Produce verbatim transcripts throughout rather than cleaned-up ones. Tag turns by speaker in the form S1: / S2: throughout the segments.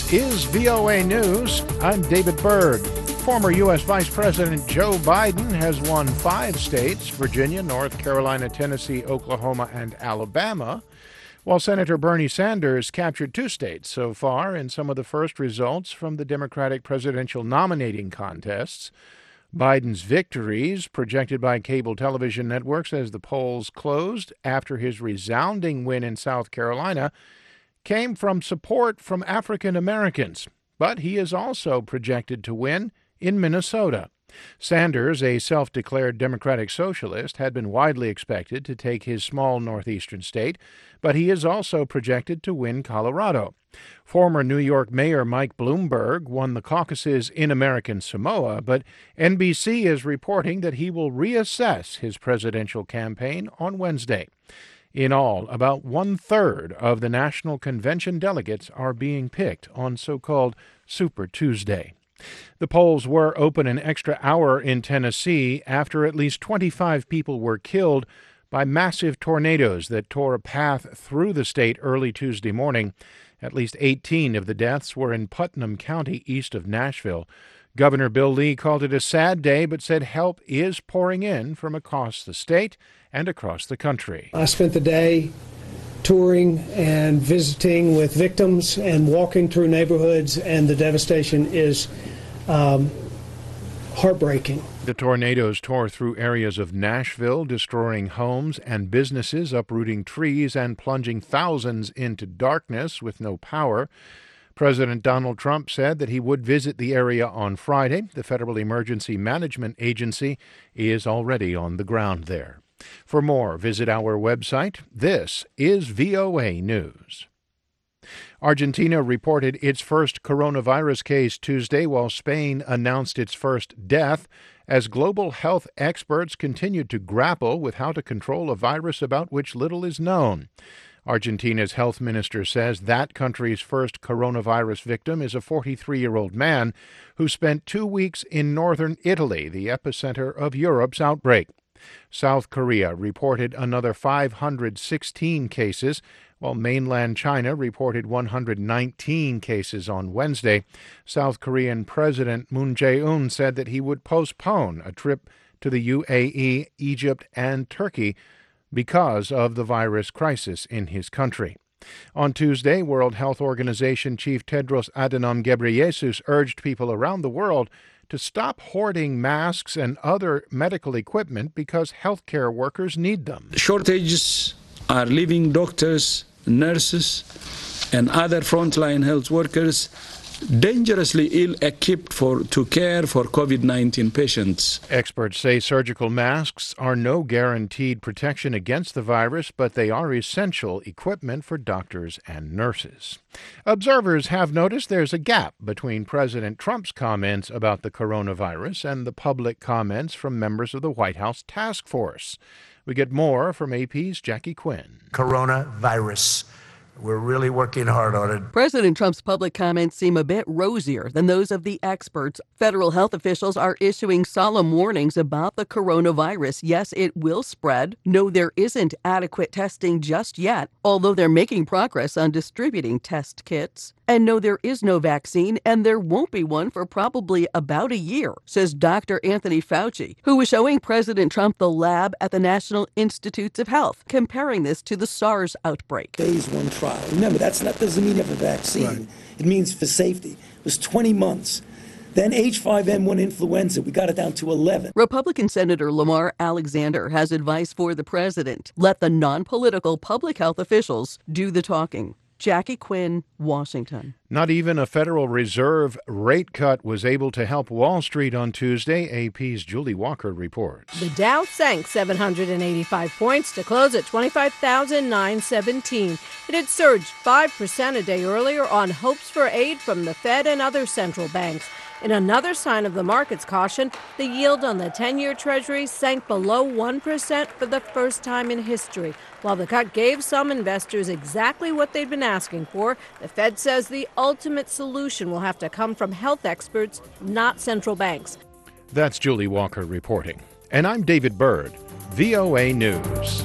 S1: This is V O A News. I'm David Byrd. Former U S. Vice President Joe Biden has won five states, Virginia, North Carolina, Tennessee, Oklahoma, and Alabama, while Senator Bernie Sanders captured two states so far in some of the first results from the Democratic presidential nominating contests. Biden's victories, projected by cable television networks as the polls closed after his resounding win in South Carolina, came from support from African Americans, but he is also projected to win in Minnesota. Sanders, a self-declared Democratic socialist, had been widely expected to take his small northeastern state, but he is also projected to win Colorado. Former New York Mayor Mike Bloomberg won the caucuses in American Samoa, but N B C is reporting that he will reassess his presidential campaign on Wednesday. In all, about one-third of the National Convention delegates are being picked on so-called Super Tuesday. The polls were open an extra hour in Tennessee after at least twenty-five people were killed by massive tornadoes that tore a path through the state early Tuesday morning. At least eighteen of the deaths were in Putnam County, east of Nashville. Governor Bill Lee called it a sad day, but said help is pouring in from across the state and across the country.
S2: I spent the day touring and visiting with victims and walking through neighborhoods, and the devastation is um, heartbreaking.
S1: The tornadoes tore through areas of Nashville, destroying homes and businesses, uprooting trees, and plunging thousands into darkness with no power. President Donald Trump said that he would visit the area on Friday. The Federal Emergency Management Agency is already on the ground there. For more, visit our website. This is V O A News. Argentina reported its first coronavirus case Tuesday, while Spain announced its first death, as global health experts continued to grapple with how to control a virus about which little is known. Argentina's health minister says that country's first coronavirus victim is a forty-three-year-old man who spent two weeks in northern Italy, the epicenter of Europe's outbreak. South Korea reported another five hundred sixteen cases, while mainland China reported one hundred nineteen cases on Wednesday. South Korean President Moon Jae-in said that he would postpone a trip to the U A E, Egypt, and Turkey because of the virus crisis in his country. On Tuesday, World Health Organization Chief Tedros Adhanom Ghebreyesus urged people around the world to stop hoarding masks and other medical equipment because healthcare workers need them.
S3: Shortages are leaving doctors, nurses, and other frontline health workers dangerously ill-equipped for to care for COVID nineteen patients.
S1: Experts say surgical masks are no guaranteed protection against the virus, but they are essential equipment for doctors and nurses. Observers have noticed there's a gap between President Trump's comments about the coronavirus and the public comments from members of the White House task force. We get more from A P's Jackie Quinn.
S4: Coronavirus. We're really working hard on it.
S5: President Trump's public comments seem a bit rosier than those of the experts. Federal health officials are issuing solemn warnings about the coronavirus. Yes, it will spread. No, there isn't adequate testing just yet, although they're making progress on distributing test kits. And no, there is no vaccine, and there won't be one for probably about a year, says Doctor Anthony Fauci, who was showing President Trump the lab at the National Institutes of Health, comparing this to the SARS outbreak.
S6: Phase one trial. Remember, that's not doesn't mean you have a vaccine. Right. It means for safety. It was twenty months. Then H five N one influenza, we got it down to eleven.
S5: Republican Senator Lamar Alexander has advice for the president. Let the non-political public health officials do the talking. Jackie Quinn, Washington.
S1: Not even a Federal Reserve rate cut was able to help Wall Street on Tuesday, A P's Julie Walker reports.
S7: The Dow sank seven hundred eighty-five points to close at twenty-five thousand nine hundred seventeen. It had surged five percent a day earlier on hopes for aid from the Fed and other central banks. In another sign of the market's caution, the yield on the ten-year Treasury sank below one percent for the first time in history. While the cut gave some investors exactly what they'd been asking for, the Fed says the ultimate solution will have to come from health experts, not central banks.
S1: That's Julie Walker reporting. And I'm David Byrd, V O A News.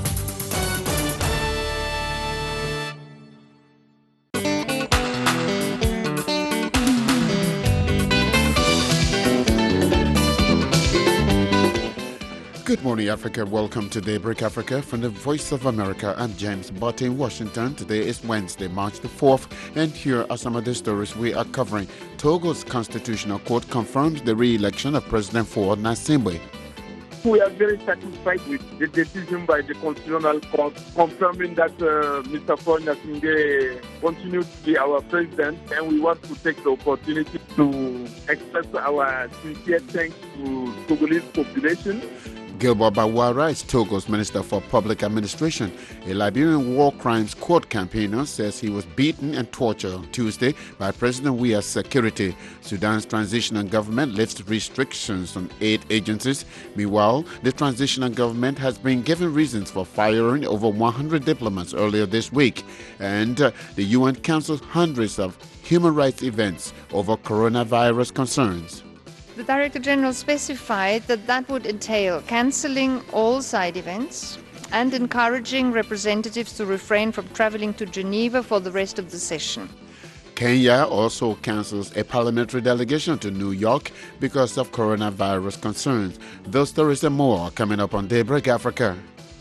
S8: Good morning, Africa. Welcome to Daybreak Africa from the Voice of America. I'm James Butt in Washington. Today is Wednesday, March the fourth, and here are some of the stories we are covering. Togo's Constitutional Court confirms the re-election of President Faure Gnassingbé.
S9: We are very satisfied with the decision by the Constitutional Court confirming that uh, Mister Faure Gnassingbé continues to be our president, and we want to take the opportunity to express our sincere thanks to Togolese population.
S8: Gilbert Bawara is Togo's Minister for Public Administration. A Liberian war crimes court campaigner says he was beaten and tortured on Tuesday by President Weah's security. Sudan's transitional government lifts restrictions on aid agencies. Meanwhile, the transitional government has been given reasons for firing over one hundred diplomats earlier this week. And uh, the U N cancels hundreds of human rights events over coronavirus concerns.
S10: The Director General specified that that would entail cancelling all side events and encouraging representatives to refrain from travelling to Geneva for the rest of the session.
S8: Kenya also cancels a parliamentary delegation to New York because of coronavirus concerns. Those stories and more are coming up on Daybreak Africa.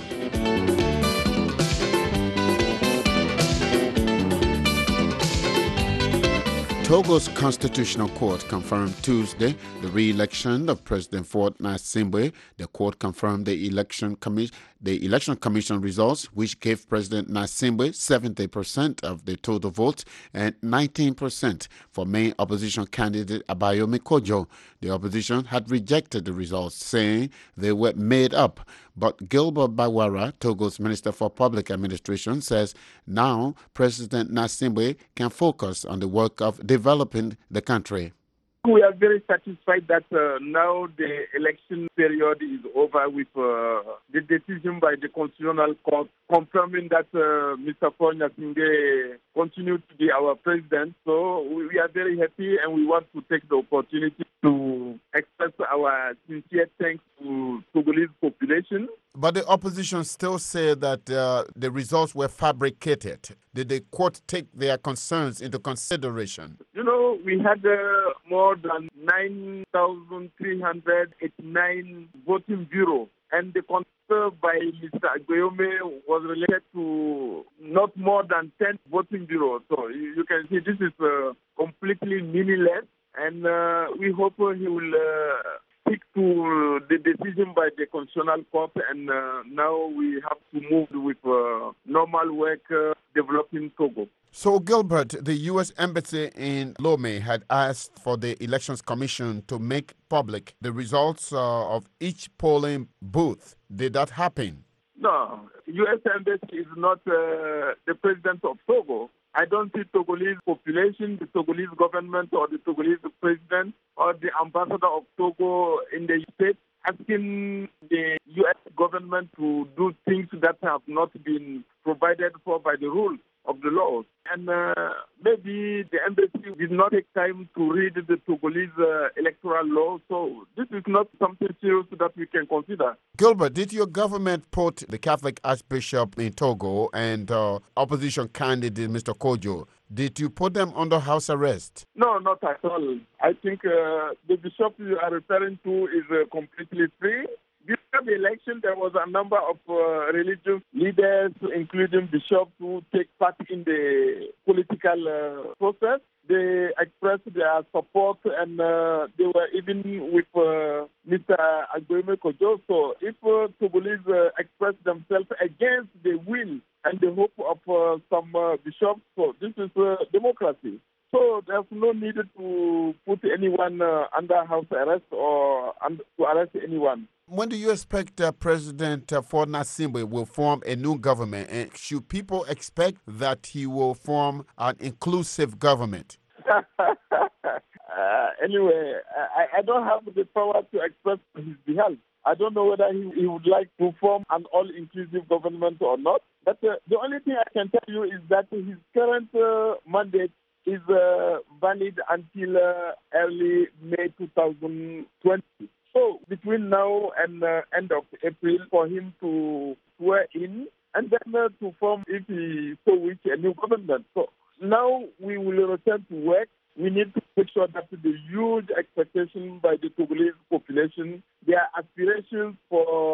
S8: Togo's Constitutional Court confirmed Tuesday the re-election of President Faure Gnassingbé. The court confirmed the election, commi- the election commission results, which gave President Gnassingbé seventy percent of the total votes and nineteen percent for main opposition candidate Abayomi Kojo. The opposition had rejected the results, saying they were made up. But Gilbert Bawara, Togo's Minister for Public Administration, says now President Gnassingbé can focus on the work of developing the country.
S9: We are very satisfied that uh, now the election period is over with uh, the decision by the Constitutional Court confirming that uh, Mister Faure Gnassingbé continues to be our president. So we are very happy, and we want to take the opportunity to express our sincere thanks to Togolese population.
S8: But the opposition still say that uh, the results were fabricated. Did the court take their concerns into consideration?
S9: You know, we had uh, more than nine thousand three hundred eighty-nine voting bureaus, and the concern by Mister Abayomi was related to not more than ten voting bureaus. So you, you can see this is uh, completely meaningless, and uh, we hope he will uh, stick to the decision by the Constitutional Court, and uh, now we have to move with uh, normal work uh, developing Togo.
S8: So, Gilbert, the U S Embassy in Lomé had asked for the Elections Commission to make public the results uh, of each polling booth. Did that happen?
S9: No, U S Embassy is not uh, the president of Togo. I don't see Togolese population, the Togolese government, or the Togolese president, or the ambassador of Togo in the States asking the U S government to do things that have not been provided for by the rules of the laws. And uh, maybe the embassy did not take time to read the Togolese uh, electoral law. So this is not something serious that we can consider.
S8: Gilbert, did your government put the Catholic Archbishop in Togo and uh, opposition candidate Mister Kojo, did you put them under house arrest?
S9: No, not at all. I think uh, the bishop you are referring to is uh, completely free. Before the election, there was a number of uh, religious leaders, including bishops, who take part in the political uh, process. They expressed their support, and uh, they were even with uh, Mister Abayomi Kojo. So if uh, Togolese uh, express themselves against the will and the hope of uh, some uh, bishops, so this is uh, democracy. So there's no need to put anyone uh, under house arrest or and to arrest anyone.
S8: When do you expect uh, President uh, Faure Gnassingbé will form a new government? And should people expect that he will form an inclusive government?
S9: uh, anyway, I, I don't have the power to express his behalf. I don't know whether he, he would like to form an all-inclusive government or not. But uh, the only thing I can tell you is that his current uh, mandate is uh, valid until uh, early May two thousand twenty. So between now and uh, end of April, for him to swear in and then uh, to form, if he so wish, a new government. So now we will return to work. We need to make sure that the huge expectation by the Togolese population, their aspirations for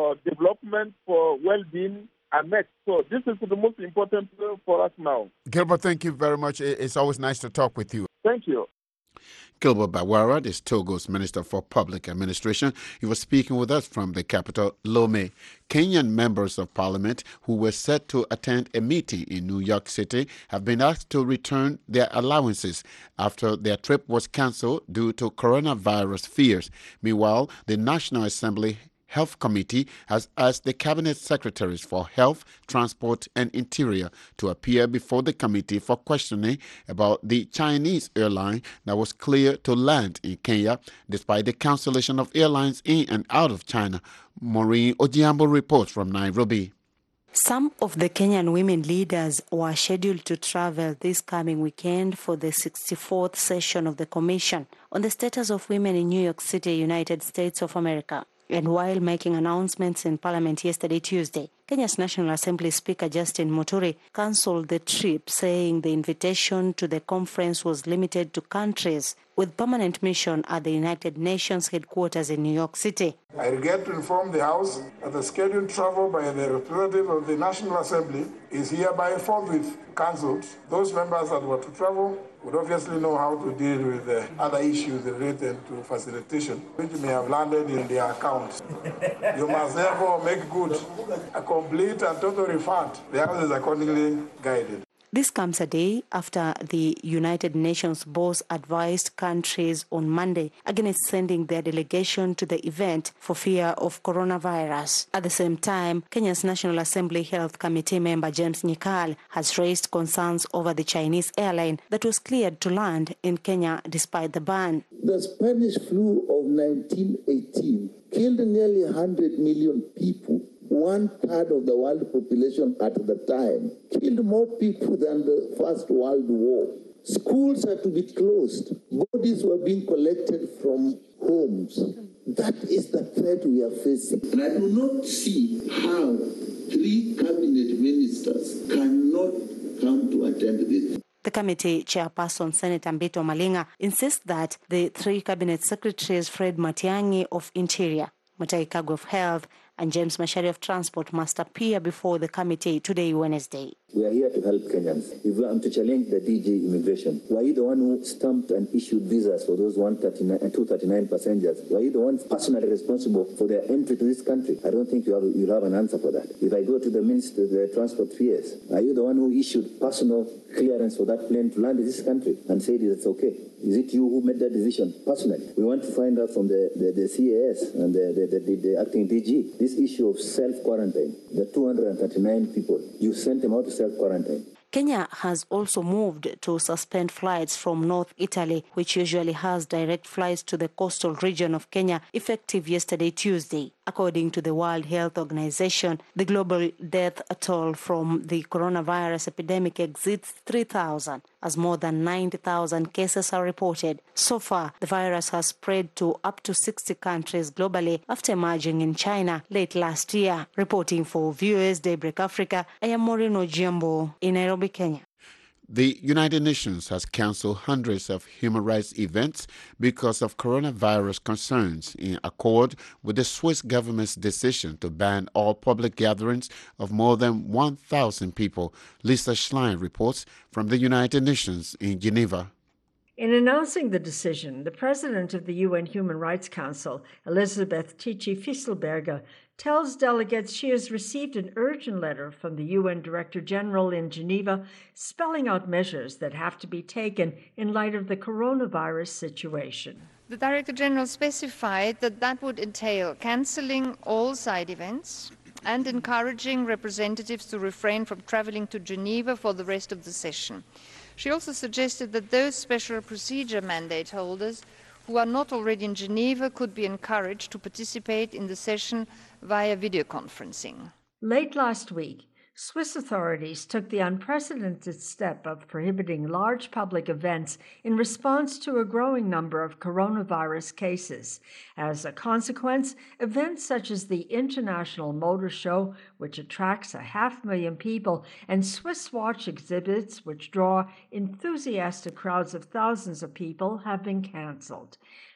S9: development, for well-being are met. So this is the most important for us now.
S8: Gilbert, thank you very much. It's always nice to talk with you.
S9: Thank you.
S8: Gilbert Bawara is Togo's Minister for Public Administration. He was speaking with us from the capital, Lomé. Kenyan members of parliament who were set to attend a meeting in New York City have been asked to return their allowances after their trip was cancelled due to coronavirus fears. Meanwhile, the National Assembly Health Committee has asked the Cabinet Secretaries for Health, Transport and Interior to appear before the committee for questioning about the Chinese airline that was cleared to land in Kenya despite the cancellation of airlines in and out of China. Maureen Ojiambo reports from Nairobi.
S11: Some of the Kenyan women leaders were scheduled to travel this coming weekend for the sixty-fourth session of the Commission on the Status of Women in New York City, United States of America. And while making announcements in Parliament yesterday, Tuesday, Kenya's National Assembly Speaker Justin Muturi cancelled the trip, saying the invitation to the conference was limited to countries with permanent mission at the United Nations headquarters in New York City.
S12: I regret to inform the House that the scheduled travel by the representative of the National Assembly is hereby forthwith cancelled. Those members that were to travel would obviously know how to deal with the other issues related to facilitation, which may have landed in their accounts. You must therefore make good a complete and total refund. The House is accordingly guided.
S11: This comes a day after the United Nations boss advised countries on Monday against sending their delegation to the event for fear of coronavirus. At the same time, Kenya's National Assembly Health Committee member James Nyikal has raised concerns over the Chinese airline that was cleared to land in Kenya despite the ban.
S13: The Spanish flu of nineteen eighteen killed nearly one hundred million people. One third of the world population at the time, killed more people than the First World War. Schools had to be closed. Bodies were being collected from homes. That is the threat we are facing. And I do not see how three cabinet ministers cannot come to attend this.
S11: The committee chairperson, Senator Mbito Malinga, insists that the three cabinet secretaries, Fred Matiang'i of Interior, Mutahi Kagwe of Health, and James Macharia of Transport must appear before the committee today, Wednesday.
S14: We are here to help Kenyans. If I'm to challenge the D G immigration, were you the one who stamped and issued visas for those one thirty-nine and two thirty-nine passengers? Were you the one personally responsible for their entry to this country? I don't think you have, you'll have an answer for that. If I go to the Minister of the Transport Affairs, are you the one who issued personal clearance for that plane to land in this country and said it's okay? Is it you who made that decision personally? We want to find out from the, the, the C A S and the, the, the, the acting D G, this issue of self-quarantine, the two hundred thirty-nine people, you sent them out to self-quarantine.
S11: Kenya has also moved to suspend flights from North Italy, which usually has direct flights to the coastal region of Kenya, effective yesterday, Tuesday. According to the World Health Organization, the global death toll from the coronavirus epidemic exceeds three thousand, as more than ninety thousand cases are reported. So far, the virus has spread to up to sixty countries globally after emerging in China late last year. Reporting for V O A's Daybreak Africa, I am Maureen Ojiambo in Nairobi, Kenya.
S8: The United Nations has cancelled hundreds of human rights events because of coronavirus concerns, in accord with the Swiss government's decision to ban all public gatherings of more than one thousand people. Lisa Schlein reports from the United Nations in Geneva.
S15: In announcing the decision, the president of the U N Human Rights Council, Elisabeth Tichy-Fisselberger, tells delegates she has received an urgent letter from the U N Director General in Geneva spelling out measures that have to be taken in light of the coronavirus situation.
S10: The Director General specified that that would entail cancelling all side events and encouraging representatives to refrain from travelling to Geneva for the rest of the session. She also suggested that those special procedure mandate holders who are not already in Geneva could be encouraged to participate in the session via video conferencing.
S15: Late last week, Swiss authorities took the unprecedented step of prohibiting large public events in response to a growing number of coronavirus cases. As a consequence, events such as the International Motor Show, which attracts a half million people, and Swiss watch exhibits, which draw enthusiastic crowds of thousands of people, have been cancelled.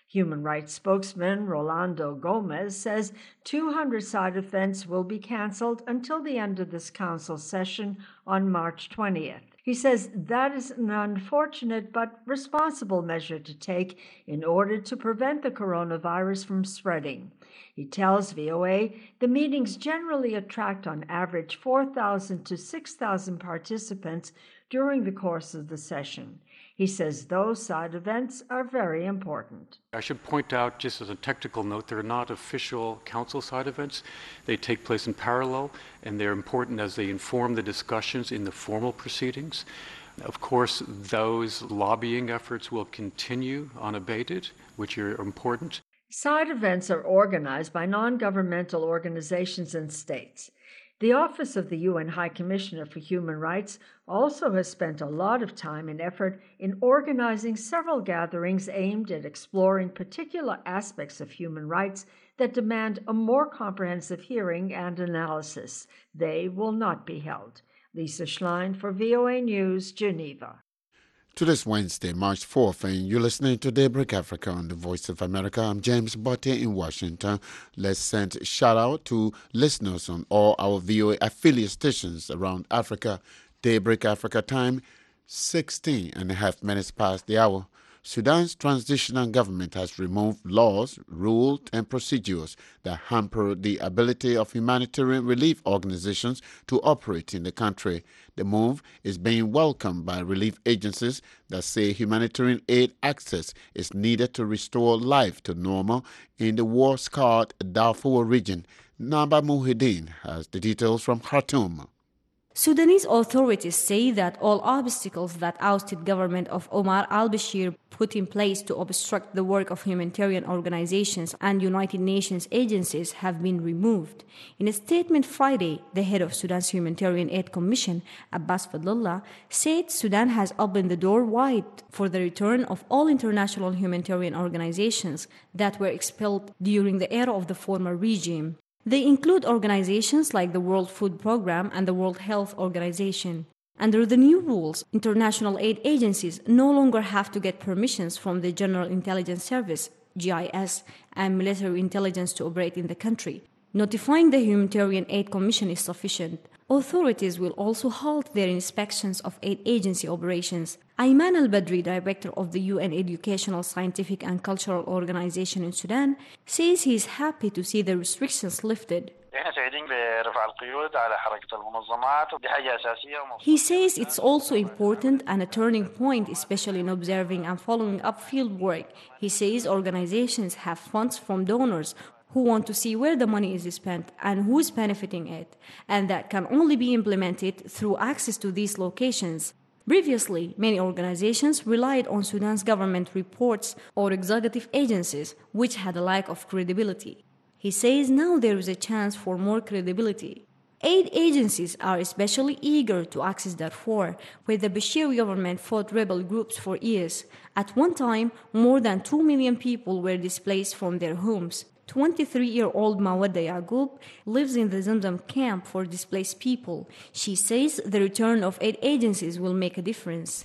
S15: Human rights spokesman Rolando Gomez says two hundred side events will be canceled until the end of this council session on March twentieth. He says that is an unfortunate but responsible measure to take in order to prevent the coronavirus from spreading. He tells V O A the meetings generally attract on average four thousand to six thousand participants during the course of the session. He says those side events are very important.
S16: I should point out, just as a technical note, they're not official council side events. They take place in parallel, and they're important as they inform the discussions in the formal proceedings. Of course, those lobbying efforts will continue unabated, which are important.
S15: Side events are organized by non-governmental organizations and states. The Office of the U N High Commissioner for Human Rights also has spent a lot of time and effort in organizing several gatherings aimed at exploring particular aspects of human rights that demand a more comprehensive hearing and analysis. They will not be held. Lisa Schlein for V O A News, Geneva.
S8: Today's Wednesday, March fourth, and you're listening to Daybreak Africa on the Voice of America. I'm James Botte in Washington. Let's send a shout-out to listeners on all our V O A affiliate stations around Africa. Daybreak Africa time, sixteen and a half minutes past the hour. Sudan's transitional government has removed laws, rules, and procedures that hamper the ability of humanitarian relief organizations to operate in the country. The move is being welcomed by relief agencies that say humanitarian aid access is needed to restore life to normal in the war-scarred Darfur region. Naba Muhyiddin has the details from Khartoum.
S17: Sudanese authorities say that all obstacles that ousted government of Omar al-Bashir put in place to obstruct the work of humanitarian organizations and United Nations agencies have been removed. In a statement Friday, the head of Sudan's Humanitarian Aid Commission, Abbas Fadlallah, said Sudan has opened the door wide for the return of all international humanitarian organizations that were expelled during the era of the former regime. They include organizations like the World Food Programme and the World Health Organization. Under the new rules, international aid agencies no longer have to get permissions from the General Intelligence Service, G I S, and military intelligence to operate in the country. Notifying the Humanitarian Aid Commission is sufficient. Authorities will also halt their inspections of aid agency operations. Ayman al-Badri, director of the U N Educational, Scientific and Cultural Organization in Sudan, says he is happy to see the restrictions lifted. He says it's also important and a turning point, especially in observing and following up field work. He says organizations have funds from donors who want to see where the money is spent and who is benefiting it, and that can only be implemented through access to these locations. Previously, many organizations relied on Sudan's government reports or executive agencies, which had a lack of credibility. He says now there is a chance for more credibility. Aid agencies are especially eager to access Darfur, where the Bashir government fought rebel groups for years. At one time, more than two million people were displaced from their homes. twenty-three-year-old Mawadda Yaqub lives in the Zamzam camp for displaced people. She says the return of aid agencies will make a difference.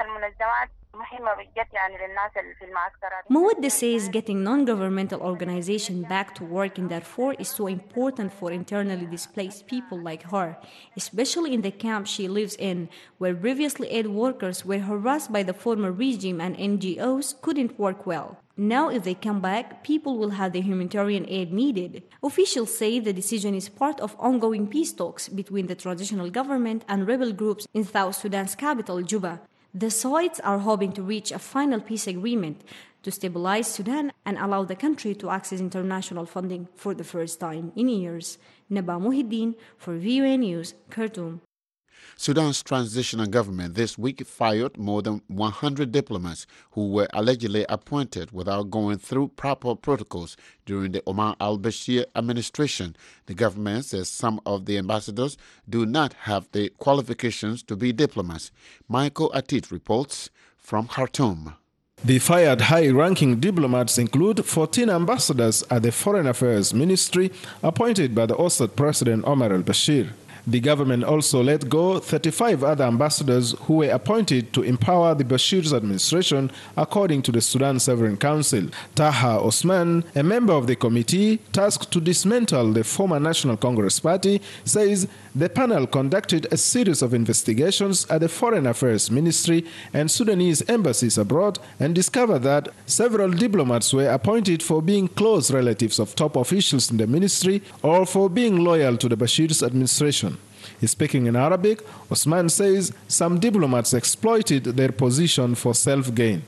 S17: Mawadda says getting non-governmental organizations back to work in Darfur is so important for internally displaced people like her, especially in the camp she lives in, where previously aid workers were harassed by the former regime and N G Os couldn't work well. Now, if they come back, people will have the humanitarian aid needed. Officials say the decision is part of ongoing peace talks between the transitional government and rebel groups in South Sudan's capital, Juba. The sides are hoping to reach a final peace agreement to stabilize Sudan and allow the country to access international funding for the first time in years. Naba Muhyiddin for V O A News, Khartoum.
S8: Sudan's transitional government this week fired more than one hundred diplomats who were allegedly appointed without going through proper protocols during the Omar al-Bashir administration. The government says some of the ambassadors do not have the qualifications to be diplomats. Michael Atit reports from Khartoum.
S18: The fired high-ranking diplomats include fourteen ambassadors at the Foreign Affairs Ministry appointed by the ousted President Omar al-Bashir. The government also let go thirty-five other ambassadors who were appointed to empower the Bashir's administration, according to the Sudan Sovereign Council. Taha Osman, a member of the committee tasked to dismantle the former National Congress Party, says the panel conducted a series of investigations at the Foreign Affairs Ministry and Sudanese embassies abroad and discovered that several diplomats were appointed for being close relatives of top officials in the ministry or for being loyal to the Bashir's administration. Speaking in Arabic, Osman says some diplomats exploited their position for self-gain.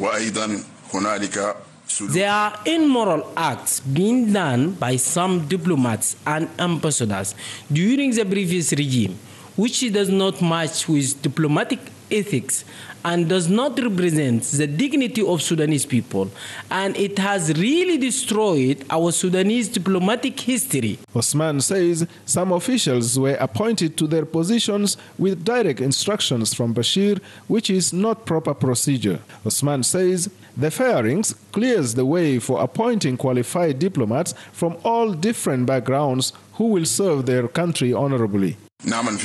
S19: There are immoral acts being done by some diplomats and ambassadors during the previous regime, which does not match with diplomatic ethics and does not represent the dignity of Sudanese people, and it has really destroyed our Sudanese diplomatic history.
S18: Osman says some officials were appointed to their positions with direct instructions from Bashir, which is not proper procedure. Osman says the firings clears the way for appointing qualified diplomats from all different backgrounds who will serve their country honorably.
S19: We wish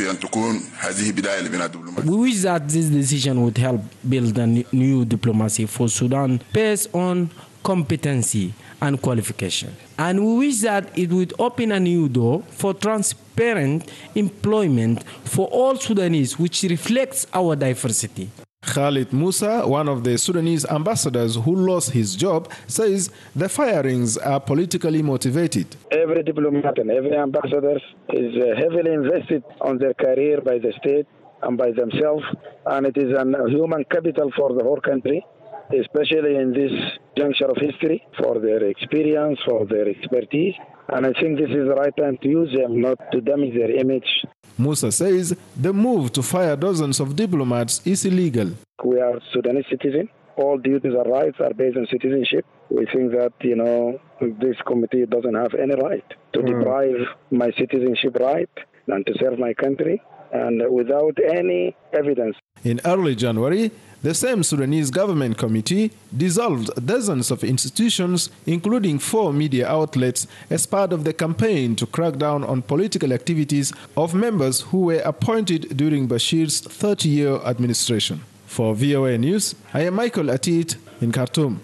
S19: that this decision would help build a new diplomacy for Sudan based on competency and qualification. And we wish that it would open a new door for transparent employment for all Sudanese, which reflects our diversity.
S18: Khalid Musa, one of the Sudanese ambassadors who lost his job, says the firings are politically motivated.
S20: Every diplomat and every ambassador is heavily invested on their career by the state and by themselves, and it is a human capital for the whole country, especially in this juncture of history, for their experience, for their expertise. And I think this is the right time to use them, not to damage their image.
S18: Musa says the move to fire dozens of diplomats is illegal.
S20: We are Sudanese citizens. All duties and rights are based on citizenship. We think that, you know, this committee doesn't have any right to mm. deprive my citizenship right and to serve my country, and without any evidence.
S18: In early January, the same Sudanese government committee dissolved dozens of institutions, including four media outlets, as part of the campaign to crack down on political activities of members who were appointed during Bashir's thirty-year administration. For V O A News, I am Michael Atit in Khartoum.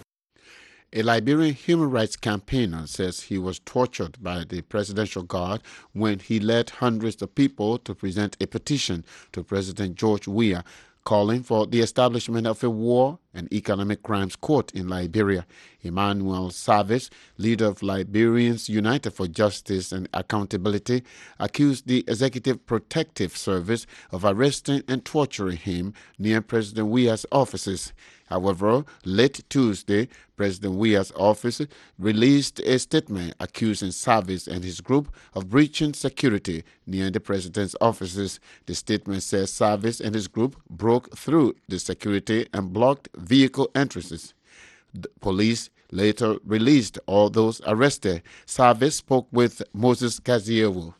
S8: A Liberian human rights campaigner says he was tortured by the Presidential Guard when he led hundreds of people to present a petition to President George Weah calling for the establishment of a war and economic crimes court in Liberia. Emmanuel Savage, leader of Liberians United for Justice and Accountability, accused the Executive Protective Service of arresting and torturing him near President Weah's offices. However, late Tuesday, President Weah's office released a statement accusing Savage and his group of breaching security near the president's offices. The statement says Savage and his group broke through the security and blocked vehicle entrances. The police later released all those arrested. Savage spoke with Moses Kaziewu.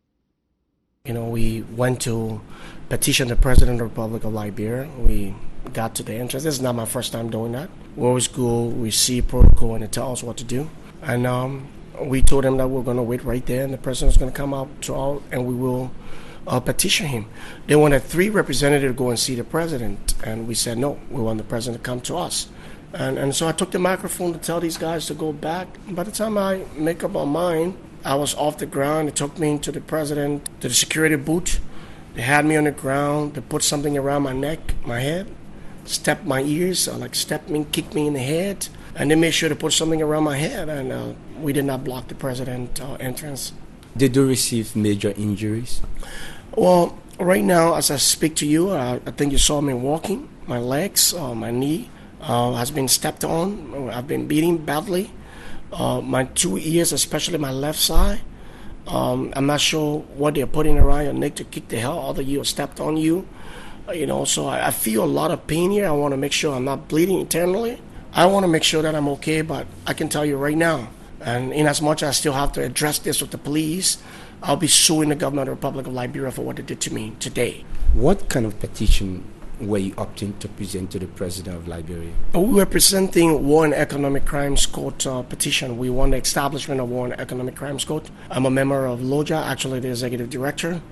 S21: You know, we went to petition the President of the Republic of Liberia. We got to the entrance. This is not my first time doing that. We always go, we see protocol, and they tell us what to do. And um, we told them that we're going to wait right there, and the President is going to come out to all, and we will uh, petition him. They wanted three representatives to go and see the President, and we said no. We want the President to come to us. And, and so I took the microphone to tell these guys to go back. By the time I make up my mind, I was off the ground. They took me to the President, to the security booth. They had me on the ground. They put something around my neck, my head, stepped my ears, uh, like stepped me, kicked me in the head. And they made sure to put something around my head. And uh, we did not block the President's uh, entrance.
S22: Did you receive major injuries?
S21: Well, right now, as I speak to you, uh, I think you saw me walking. My legs, uh, my knee uh, has been stepped on. I've been beaten badly. Uh, my two ears, especially my left side. Um, I'm not sure what they're putting around your neck to kick the hell out of you or stepped on you. Uh, you know, so I, I feel a lot of pain here. I want to make sure I'm not bleeding internally. I want to make sure that I'm okay, but I can tell you right now, and in as much as I still have to address this with the police, I'll be suing the government of the Republic of Liberia for what they did to me today.
S22: What kind of petition were you opting to present to the President of Liberia?
S21: We were presenting War and Economic Crimes Court uh, petition. We want the establishment of War and Economic Crimes Court. I'm a member of LOJA, actually the executive director.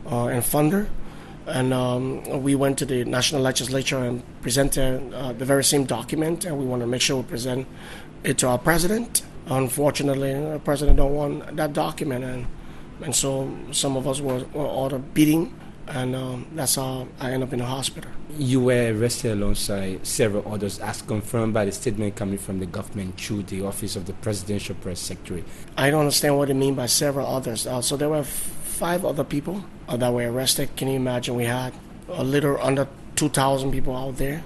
S21: uh, and funder. And um, we went to the national legislature and presented uh, the very same document, and we want to make sure we present it to our president. Unfortunately, the president don't want that document, and and so some of us were, were ordered beating, and um, that's how I ended up in the hospital.
S22: You were arrested alongside several others, as confirmed by the statement coming from the government through the Office of the Presidential Press Secretary.
S21: I don't understand what they mean by several others. Uh, so there were f- five other people uh, that were arrested. Can you imagine? We had a little under two thousand people out there,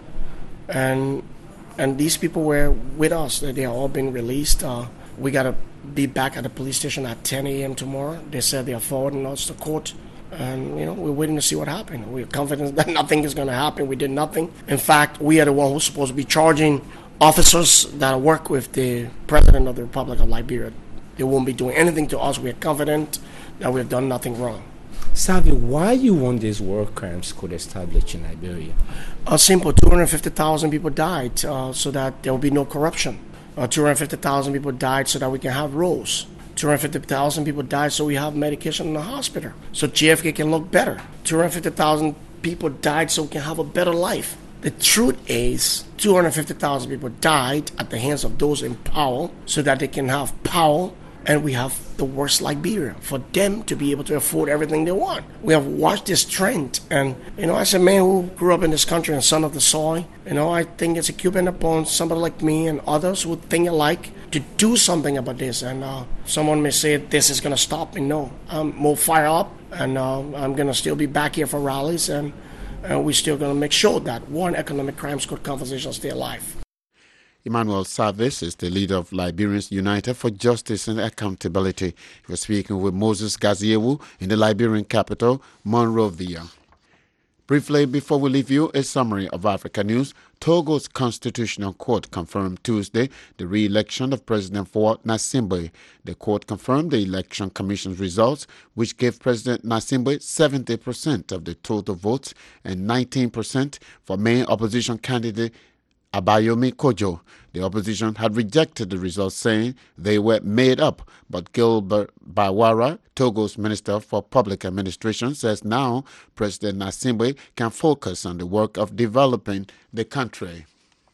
S21: and and these people were with us. They are all being released. Uh, we got to be back at the police station at ten a.m. tomorrow. They said they are forwarding us to court. And, you know, we're waiting to see what happens. We're confident that nothing is going to happen. We did nothing. In fact, we are the one who's supposed to be charging officers that work with the President of the Republic of Liberia. They won't be doing anything to us. We're confident that we've done nothing wrong.
S22: Savvy, why you want this war crimes code established in Liberia?
S21: Uh, simple. two hundred fifty thousand people died uh, so that there will be no corruption. Uh, two hundred fifty thousand people died so that we can have roads. two hundred fifty thousand people died so we have medication in the hospital, so J F K can look better. two hundred fifty thousand people died so we can have a better life. The truth is, two hundred fifty thousand people died at the hands of those in power so that they can have power, and we have the worst Liberia for them to be able to afford everything they want. We have watched this trend, and, you know, as a man who grew up in this country and son of the soil, you know, I think it's incumbent upon somebody like me and others who think alike to do something about this. And uh, someone may say this is going to stop me. No, I'm more fired up, and uh, I'm going to still be back here for rallies, and, and we're still going to make sure that one economic crimes code conversation stay alive.
S8: Emmanuel Service is the leader of Liberians United for Justice and Accountability. He was speaking with Moses Gaziewu in the Liberian capital, Monrovia. Briefly, before we leave you, a summary of Africa news. Togo's Constitutional Court confirmed Tuesday the re-election of President Faure Gnassingbe. The court confirmed the Election Commission's results, which gave President Gnassingbe seventy percent of the total votes and nineteen percent for main opposition candidate Abayomi Kojo. The opposition had rejected the results, saying they were made up, but Gilbert Bawara, Togo's Minister for Public Administration, says now President Gnassingbe can focus on the work of developing the country.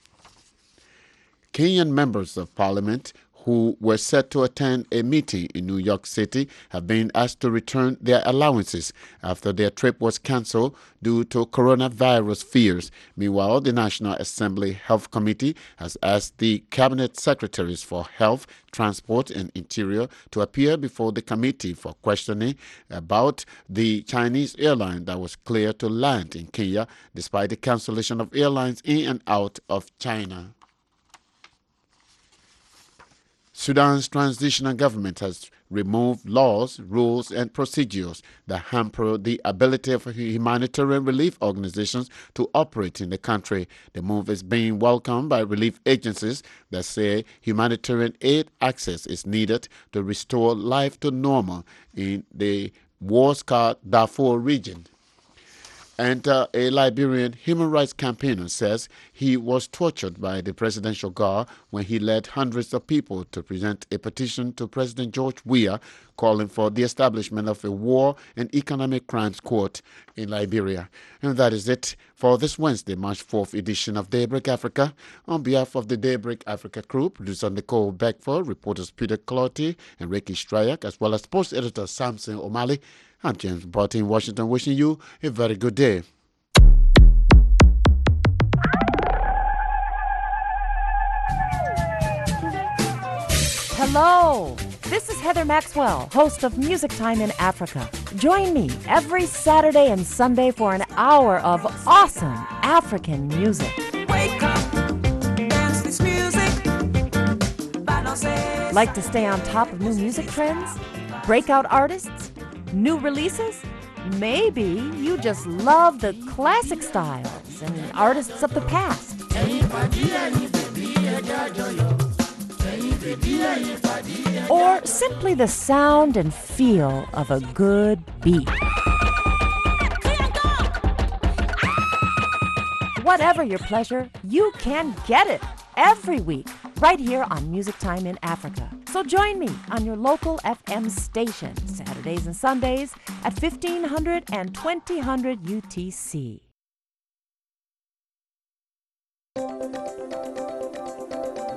S8: Kenyan members of parliament who were set to attend a meeting in New York City have been asked to return their allowances after their trip was cancelled due to coronavirus fears. Meanwhile, the National Assembly Health Committee has asked the Cabinet Secretaries for Health, Transport and Interior to appear before the committee for questioning about the Chinese airline that was cleared to land in Kenya despite the cancellation of airlines in and out of China. Sudan's transitional government has removed laws, rules, and procedures that hamper the ability of humanitarian relief organizations to operate in the country. The move is being welcomed by relief agencies that say humanitarian aid access is needed to restore life to normal in the war-scarred Darfur region. And uh, a Liberian human rights campaigner says he was tortured by the presidential guard when he led hundreds of people to present a petition to President George Weah calling for the establishment of a war and economic crimes court in Liberia. And that is it for this Wednesday, March fourth edition of Daybreak Africa. On behalf of the Daybreak Africa crew, producer Nicole Beckford, reporters Peter Clotty and Ricky Stryak, as well as sports editor Samson O'Malley, I'm James Barty in Washington, wishing you a very good day.
S2: Hello, this is Heather Maxwell, host of Music Time in Africa. Join me every Saturday and Sunday for an hour of awesome African music.
S3: Wake up, dance this music.
S2: Like to stay on top of new music trends? Breakout artists? New releases? Maybe you just love the classic styles and artists of the past. Or simply the sound and feel of a good beat. Whatever your pleasure, you can get it every week, right here on Music Time in Africa. So join me on your local F M station, Saturdays and Sundays at fifteen hundred and twenty hundred U T C.